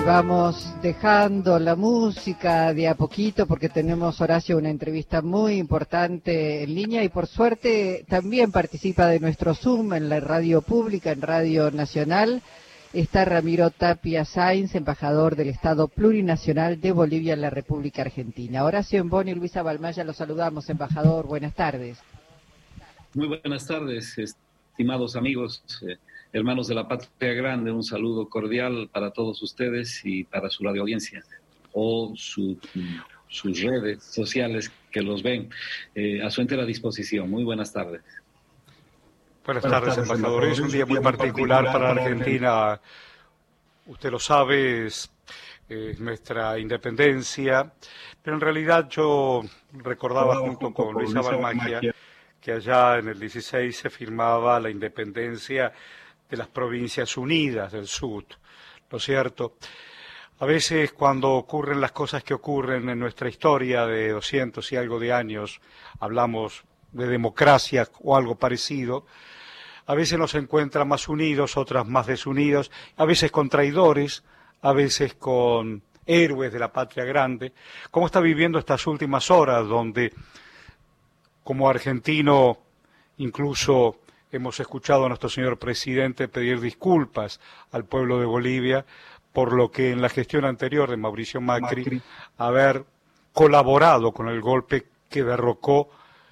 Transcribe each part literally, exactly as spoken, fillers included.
vamos dejando la música de a poquito porque tenemos, Horacio, una entrevista muy importante en línea y por suerte también participa de nuestro Zoom en la radio pública, en Radio Nacional. Está Ramiro Tapia Sáenz, embajador del Estado Plurinacional de Bolivia en la República Argentina. Horacio Emboni y Luisa Balmaya, los saludamos, embajador. Buenas tardes. Muy buenas tardes, estimados amigos, eh, hermanos de la Patria Grande. Un saludo cordial para todos ustedes y para su radio audiencia o su, sus redes sociales que los ven eh, a su entera disposición. Muy buenas tardes. Buenas tardes, embajador. Es un día muy particular para la Argentina. Usted lo sabe, es, es nuestra independencia, pero en realidad yo recordaba junto con Luisa Balmacchia que allá en el dieciséis se firmaba la independencia de las Provincias Unidas del Sur, ¿no es cierto? A veces cuando ocurren las cosas que ocurren en nuestra historia de doscientos y algo de años, hablamos de democracia o algo parecido, a veces nos encuentran más unidos, otras más desunidos, a veces con traidores, a veces con héroes de la Patria Grande. ¿Cómo está viviendo estas últimas horas donde, como argentino, incluso hemos escuchado a nuestro señor presidente pedir disculpas al pueblo de Bolivia por lo que en la gestión anterior de Mauricio Macri, Macri. haber colaborado con el golpe que derrocó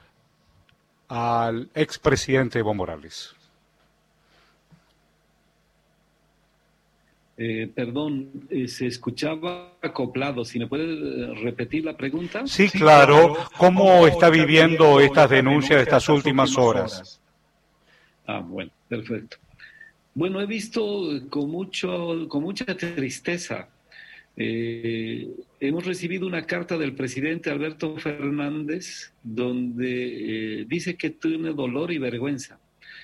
al expresidente Evo Morales? Eh, perdón, eh, se escuchaba acoplado. ¿Si me puede repetir la pregunta? Sí, claro. ¿Cómo, ¿Cómo está viviendo estas denuncias de estas últimas horas? Ah, bueno, perfecto. Bueno, he visto con mucho, con mucha tristeza. Eh, hemos recibido una carta del presidente Alberto Fernández donde eh, dice que tiene dolor y vergüenza.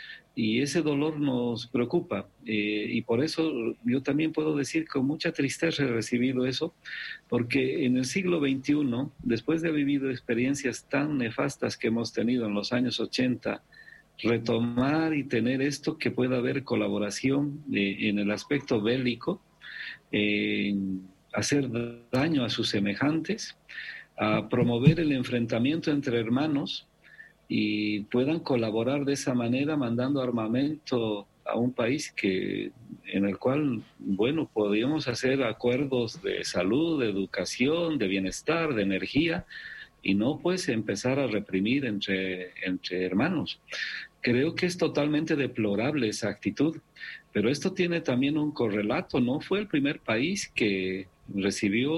Y ese dolor nos preocupa, eh, y por eso yo también puedo decir con mucha tristeza he recibido eso, porque en el siglo veintiuno, después de haber vivido experiencias tan nefastas que hemos tenido en los años ochenta, retomar y tener esto que pueda haber colaboración eh, en el aspecto bélico, eh, hacer daño a sus semejantes, a promover el enfrentamiento entre hermanos, y puedan colaborar de esa manera mandando armamento a un país que en el cual, bueno, podríamos hacer acuerdos de salud, de educación, de bienestar, de energía, y no pues empezar a reprimir entre, entre hermanos. Creo que es totalmente deplorable esa actitud, pero esto tiene también un correlato. No fue el primer país que recibió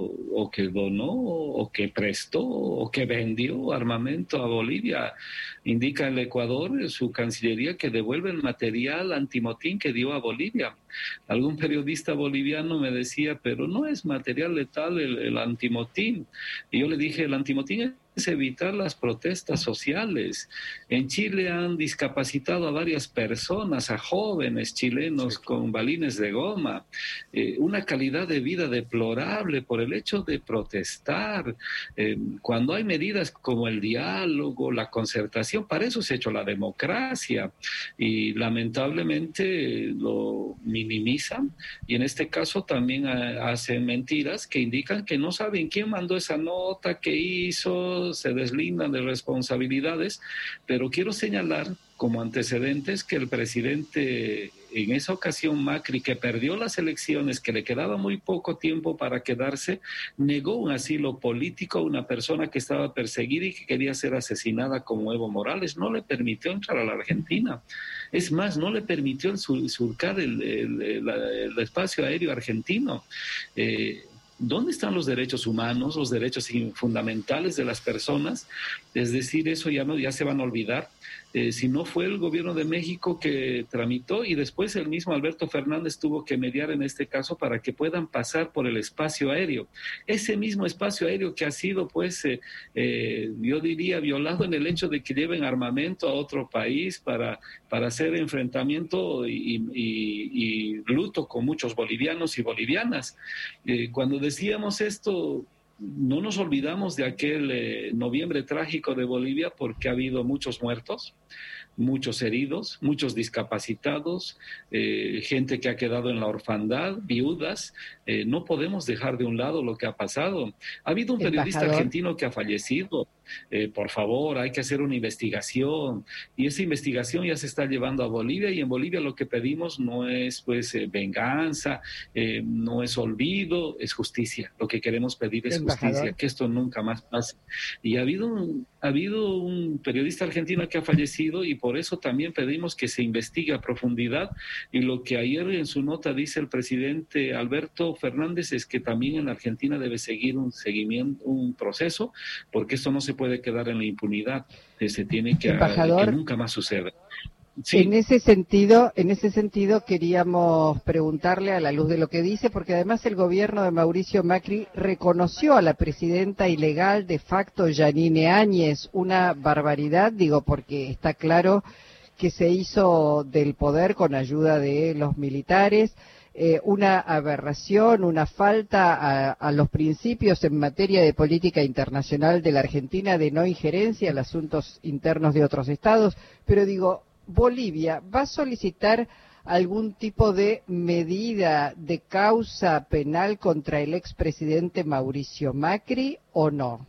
o que donó o que prestó o que vendió armamento a Bolivia. Indica el Ecuador, su Cancillería, que devuelve el material antimotín que dio a Bolivia. Algún periodista boliviano me decía, pero no es material letal el, el antimotín. Y yo le dije, el antimotín es evitar las protestas sociales. En Chile han discapacitado a varias personas, a jóvenes chilenos sí. con balines de goma. Eh, una calidad de vida deplorable por el hecho de protestar. Eh, cuando hay medidas como el diálogo, la concertación, para eso se ha hecho la democracia. Y lamentablemente lo minimizan. Y en este caso también hacen mentiras que indican que no saben quién mandó esa nota, qué hizo, se deslindan de responsabilidades, pero quiero señalar como antecedentes que el presidente en esa ocasión Macri, que perdió las elecciones, que le quedaba muy poco tiempo para quedarse, negó un asilo político a una persona que estaba perseguida y que quería ser asesinada como Evo Morales. No le permitió entrar a la Argentina. Es más, no le permitió surcar el, el, el, el espacio aéreo argentino. Eh, ¿Dónde están los derechos humanos, los derechos fundamentales de las personas? Es decir, eso ya, no, ya se van a olvidar. Eh, si no fue el gobierno de México que tramitó y después el mismo Alberto Fernández tuvo que mediar en este caso para que puedan pasar por el espacio aéreo. Ese mismo espacio aéreo que ha sido, pues, eh, eh, yo diría, violado en el hecho de que lleven armamento a otro país para, para hacer enfrentamiento y, y, y luto con muchos bolivianos y bolivianas. Eh, cuando decíamos esto, no nos olvidamos de aquel eh, noviembre trágico de Bolivia, porque ha habido muchos muertos, muchos heridos, muchos discapacitados, eh, gente que ha quedado en la orfandad, viudas. Eh, no podemos dejar de un lado lo que ha pasado. Ha habido un periodista Embajador. argentino que ha fallecido. Eh, por favor, hay que hacer una investigación, y esa investigación ya se está llevando a Bolivia, y en Bolivia lo que pedimos no es pues eh, venganza, eh, no es olvido, es justicia. Lo que queremos pedir es Embajador. justicia, que esto nunca más pase. Y ha habido un, ha habido un periodista argentino que ha fallecido, y por eso también pedimos que se investigue a profundidad, y lo que ayer en su nota dice el presidente Alberto Fernández es que también en Argentina debe seguir un seguimiento, un proceso, porque esto no se puede quedar en la impunidad, que se tiene que, Embajador, que nunca más suceda. Sí. En ese sentido, en ese sentido queríamos preguntarle, a la luz de lo que dice, porque además el gobierno de Mauricio Macri reconoció a la presidenta ilegal de facto, Yanine Áñez, una barbaridad, digo, porque está claro que se hizo del poder con ayuda de los militares, eh, una aberración, una falta a, a los principios en materia de política internacional de la Argentina, de no injerencia en asuntos internos de otros estados, pero digo, Bolivia va a solicitar algún tipo de medida de causa penal contra el expresidente Mauricio Macri o no?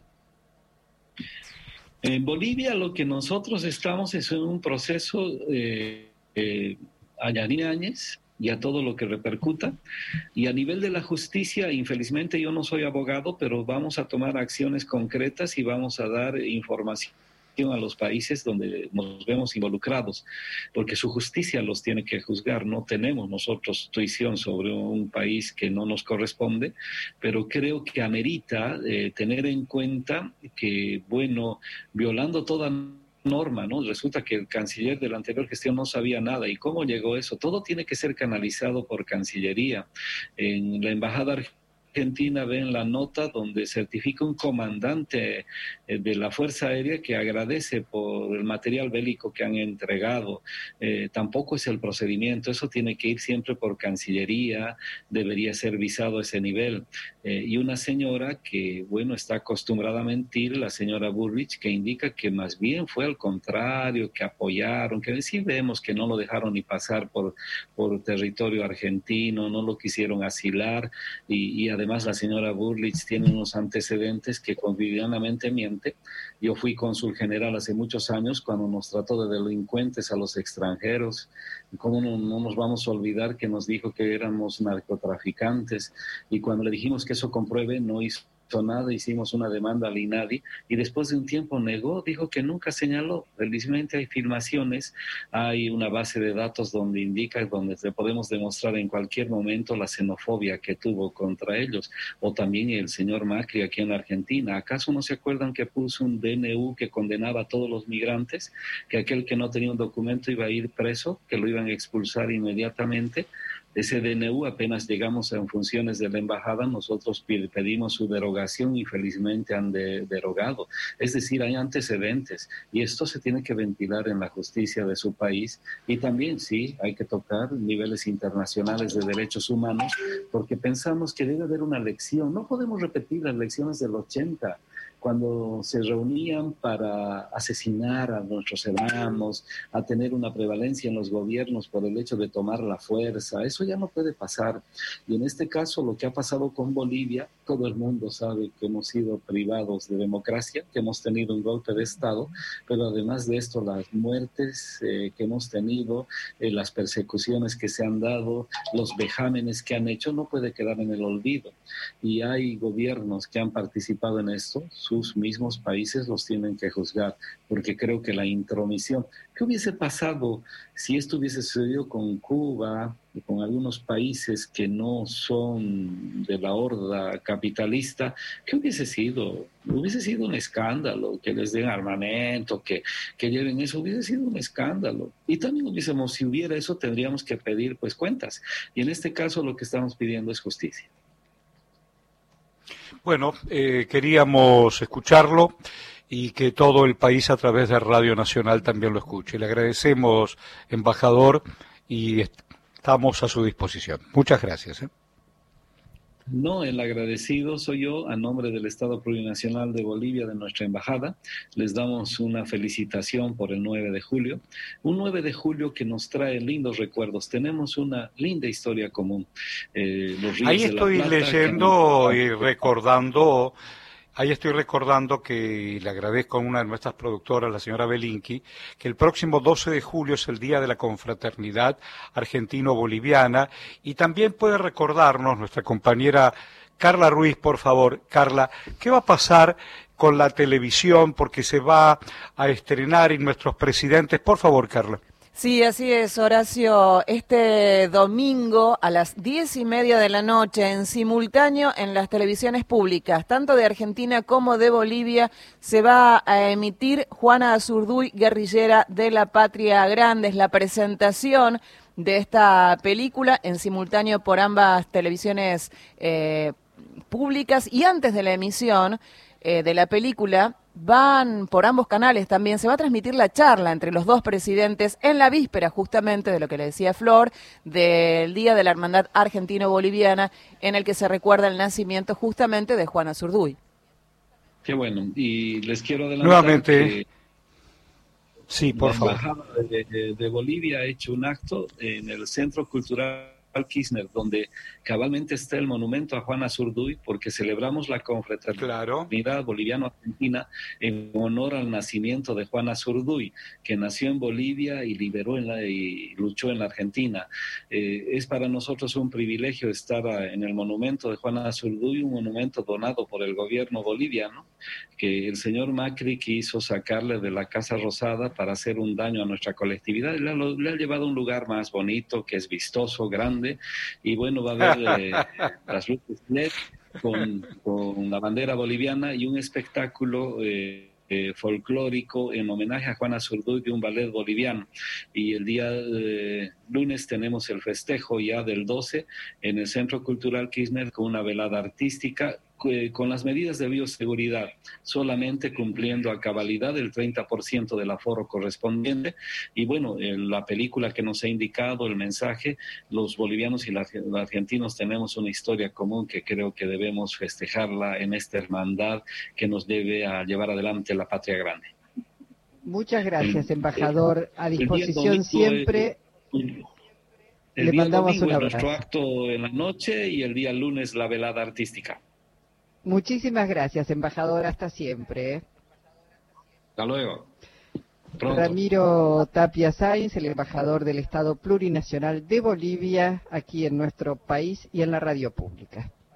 En Bolivia lo que nosotros estamos es en un proceso eh, eh, a Yanine Áñez y a todo lo que repercuta, y a nivel de la justicia, infelizmente yo no soy abogado, pero vamos a tomar acciones concretas y vamos a dar información a los países donde nos vemos involucrados, porque su justicia los tiene que juzgar. No tenemos nosotros tuición sobre un país que no nos corresponde, pero creo que amerita eh, tener en cuenta que, bueno, violando toda norma, ¿no? Resulta que el canciller de la anterior gestión no sabía nada. ¿Y cómo llegó eso? Todo tiene que ser canalizado por Cancillería. En la Embajada Argentina ven la nota donde certifica un comandante eh, de la Fuerza Aérea que agradece por el material bélico que han entregado. Eh, tampoco es el procedimiento, eso tiene que ir siempre por Cancillería, debería ser visado a ese nivel. Eh, y una señora que, bueno, está acostumbrada a mentir, la señora Burrich, que indica que más bien fue al contrario, que apoyaron, que sí vemos que no lo dejaron ni pasar por, por territorio argentino, no lo quisieron asilar, y, y además la señora Burrich tiene unos antecedentes que cotidianamente miente. Yo fui cónsul general hace muchos años cuando nos trató de delincuentes a los extranjeros. ¿Cómo no, no nos vamos a olvidar que nos dijo que éramos narcotraficantes? Y cuando le dijimos que eso compruebe, no hizo nada, hicimos una demanda al INADI y después de un tiempo negó, dijo que nunca señaló. Felizmente hay filmaciones, hay una base de datos donde indica, donde podemos demostrar en cualquier momento la xenofobia que tuvo contra ellos, o también el señor Macri aquí en la Argentina. ¿Acaso no se acuerdan que puso un D N U que condenaba a todos los migrantes, que aquel que no tenía un documento iba a ir preso, que lo iban a expulsar inmediatamente? Ese D N U, apenas llegamos en funciones de la embajada, nosotros pedimos su derogación y felizmente han de, derogado. Es decir, hay antecedentes y esto se tiene que ventilar en la justicia de su país, y también sí, hay que tocar niveles internacionales de derechos humanos, porque pensamos que debe haber una lección. No podemos repetir las lecciones del ochenta, cuando se reunían para asesinar a nuestros hermanos, a tener una prevalencia en los gobiernos por el hecho de tomar la fuerza. Eso ya no puede pasar. Y en este caso, lo que ha pasado con Bolivia, todo el mundo sabe que hemos sido privados de democracia, que hemos tenido un golpe de Estado, pero además de esto, las muertes eh, que hemos tenido, eh, las persecuciones que se han dado, los vejámenes que han hecho, no puede quedar en el olvido. Y hay gobiernos que han participado en esto, sus mismos países los tienen que juzgar, porque creo que la intromisión, ¿qué hubiese pasado si esto hubiese sucedido con Cuba y con algunos países que no son de la horda capitalista? ¿Qué hubiese sido? Hubiese sido un escándalo que les den armamento, que, que lleven eso, hubiese sido un escándalo. Y también hubiésemos, si hubiera eso, tendríamos que pedir pues cuentas. Y en este caso lo que estamos pidiendo es justicia. Bueno, eh, queríamos escucharlo y que todo el país a través de Radio Nacional también lo escuche. Le agradecemos, embajador, y estamos a su disposición. Muchas gracias. ¿eh? No, el agradecido soy yo a nombre del Estado Plurinacional de Bolivia, de nuestra embajada. Les damos una felicitación por el nueve de julio. Un nueve de julio que nos trae lindos recuerdos. Tenemos una linda historia común. Eh, los ríos Ahí de la estoy Plata, leyendo que... y recordando... Ahí estoy recordando que le agradezco a una de nuestras productoras, la señora Belinqui, que el próximo doce de julio es el Día de la Confraternidad Argentino-Boliviana, y también puede recordarnos nuestra compañera Carla Ruiz, por favor. Carla, ¿qué va a pasar con la televisión? Porque se va a estrenar y nuestros presidentes. Por favor, Carla. Sí, así es, Horacio. Este domingo a las diez y media de la noche, en simultáneo en las televisiones públicas, tanto de Argentina como de Bolivia, se va a emitir Juana Azurduy, guerrillera de la Patria Grande. Es la presentación de esta película en simultáneo por ambas televisiones eh, públicas, y antes de la emisión eh, de la película van por ambos canales también, se va a transmitir la charla entre los dos presidentes en la víspera justamente de lo que le decía Flor, del Día de la Hermandad Argentino-Boliviana, en el que se recuerda el nacimiento justamente de Juana Azurduy. Qué bueno, y les quiero adelantar nuevamente que sí, por la favor. Embajada de, de, de Bolivia ha hecho un acto en el Centro Cultural Kirchner, donde cabalmente está el monumento a Juana Azurduy, porque celebramos la confraternidad claro. boliviano-argentina en honor al nacimiento de Juana Azurduy, que nació en Bolivia y liberó en la, y luchó en la Argentina. Eh, es para nosotros un privilegio estar a, en el monumento de Juana Azurduy, un monumento donado por el gobierno boliviano, que el señor Macri quiso sacarle de la Casa Rosada para hacer un daño a nuestra colectividad. Le ha, le ha llevado a un lugar más bonito, que es vistoso, grande, y bueno, va a haber eh, las luces L E D con, con la bandera boliviana y un espectáculo eh, eh, folclórico en homenaje a Juana Azurduy de un ballet boliviano. Y el día eh, lunes tenemos el festejo ya del doce en el Centro Cultural Kirchner con una velada artística con las medidas de bioseguridad, solamente cumpliendo a cabalidad el treinta por ciento del aforo correspondiente. Y bueno, la película que nos ha indicado el mensaje, los bolivianos y los argentinos tenemos una historia común que creo que debemos festejarla en esta hermandad que nos debe a llevar adelante la Patria Grande. Muchas gracias, embajador. A disposición domingo, siempre. El, el Le día mandamos domingo un es abrazo. nuestro acto en la noche y el día lunes la velada artística. Muchísimas gracias, embajador. Hasta siempre. Hasta luego. Pronto. Ramiro Tapia Sáenz, el embajador del Estado Plurinacional de Bolivia, aquí en nuestro país y en la radio pública.